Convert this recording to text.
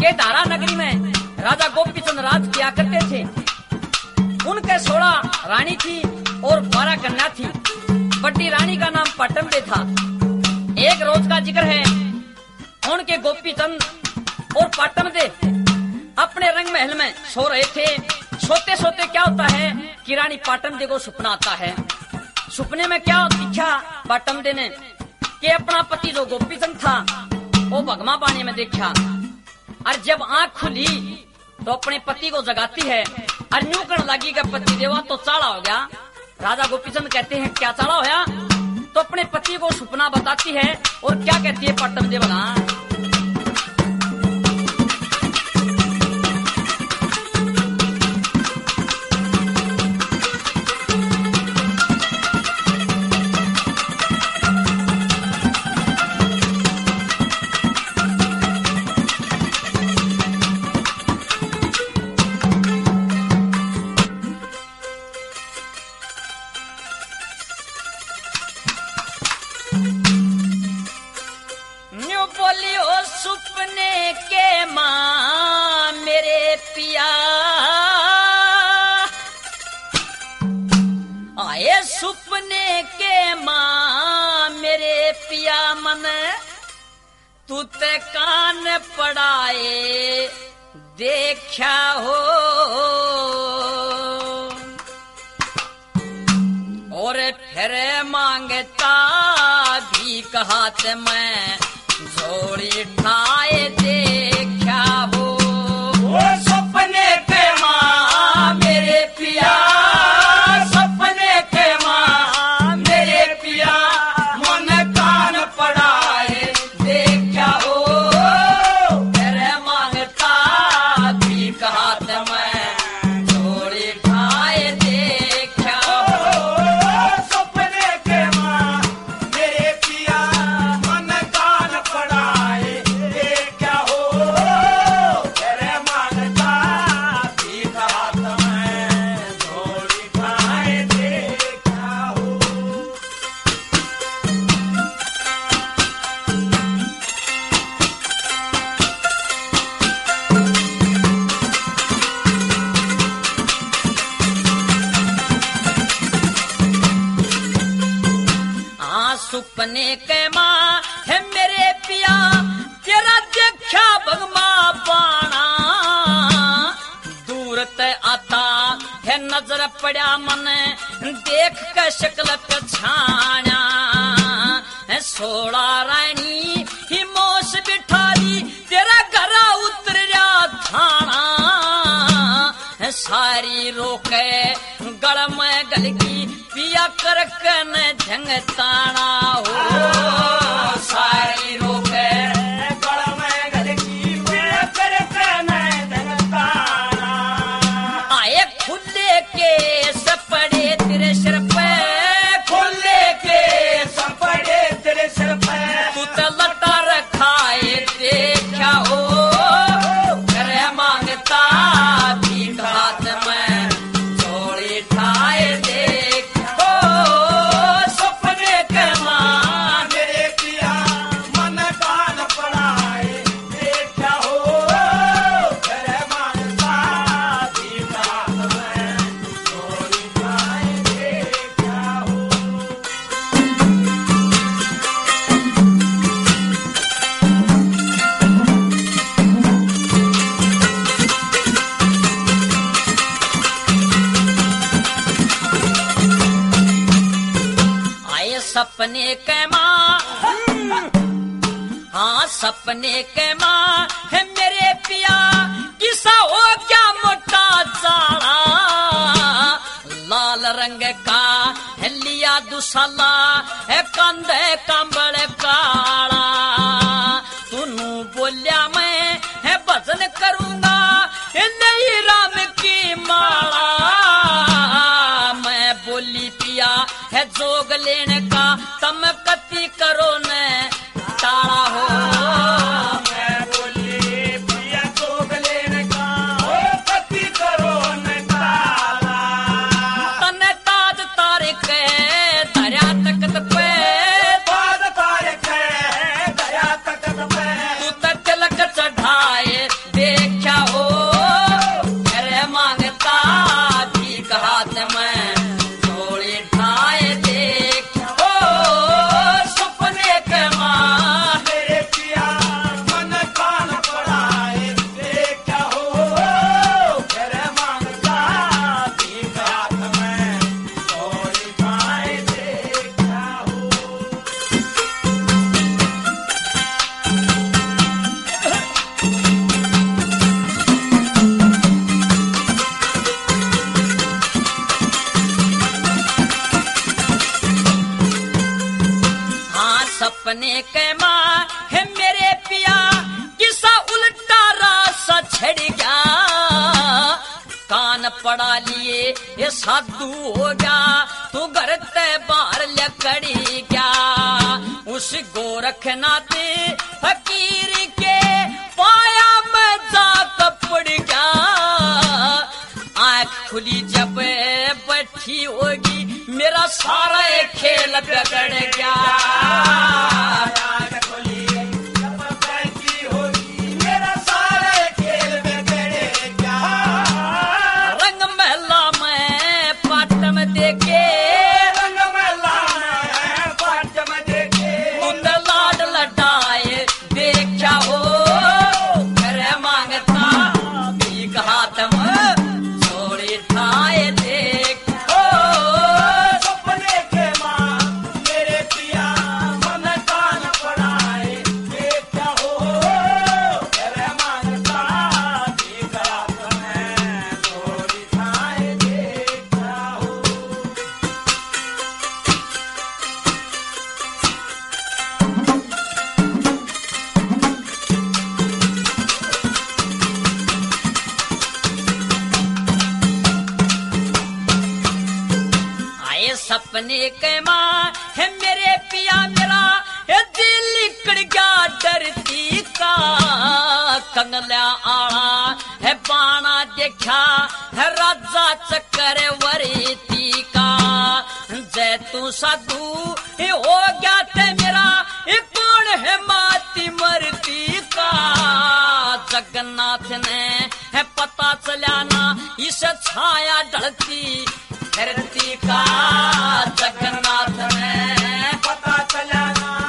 के धारा नगरी में राजा गोपीचंद राज किया करते थे। उनके 16 रानी थी और 12 कन्या थी। बड़ी रानी का नाम पट्टमदे था। एक रोज का जिक्र है, उनके गोपीचंद और पट्टमदे अपने रंग महल में सो रहे थे। सोते सोते क्या होता है कि रानी पट्टमदे को सपना आता है। सपने में क्या दिखा पट्टमदे ने कि अपना पति जो गोपीचंद था वो भगमा पानी में देखा। और जब आंख खुली तो अपने पति को जगाती है और यूं कर लगी कि पति देवा तो चाड़ा हो गया। राजा गोपीचंद कहते हैं क्या चाड़ा होया? तो अपने पति को सपना बताती है और क्या कहती है पट्टमदे बना। बोलियो सुपने के माँ मेरे पिया आए, सुपने के माँ मेरे पिया मन तू ते कान पड़ाए देखा हो। और फिर मांगता भी हाथ में झोली ठाए देखा हो। वो सपने के माँ मेरे पिया, सपने के माँ मेरे पिया मन कान पड़ाए देखा हो। तेरे मांगता भी हाथ में झोली ठाए देखा हो। सपने के माँ मेरे पिया मन कान पड़ाए देखा हो। तेरे मांगता भी हाथ में झोली ठाए देखा हो। सुपने के माँ है मेरे पिया तेरा देखा भगमा पाना। दूर ते आता है नजर पड़ा मन देख के शक्ल पछाना। 16 रानी ही मोश बिठाली तेरा घरा उतर जा थाना। सारी रोके गल में गल की पिया कर कन झंगताना हो। सारी रोके गल में गल की पिया कर कन झंगताना। आए खुले के सपड़े तेरे सिर पे, खुले के सपड़े तेरे सिर पे तू तो लटा रखाए देखा हो। करे मांगता भी हाथ में झोली ठाए देखो। सपने के माँ मेरे पिया मन कान पड़ाए देखा हो। तेरे मांगता भी हाथ में झोली ठाए देखा हो। आए सपने के माँ, हाँ सपने के माँ है मेरे पिया किसा हो क्या मोटा चाड़ा। लाल रंग का है लिया दुसाला है कंधे कंबल काला। तूनू बोलिया मैं है भजन करूंगा नहीं राम की माला। मैं बोली पिया है जोग लेने का तम कति करो न टाड़ा हो। मैं बोली पिया जोग लेने का कति करो न ताला। तने ताज तारिक धर्या तकत पे ताज पड़ा लिए ये साधु हो गया तू घर ते बाहर लकड़ी क्या उस गोरखनाथ फकीर के पाया में जा कपड़ गया आँख खुली जब बैठी होगी मेरा सारा खेल बिगड़ गया सपने के माँ है मेरे पिया मेरा है दिल लिकड़ गया डरती का कंगला आड़ा है बाणा देखा है राजा चक्कर वरीती का जय तू साधु हो गया थे मेरा ये कौन है माती मरती का जगन्नाथ ने है पता चलाना इस छाया ढलती धरती का जगन्नाथ ने पता चलाना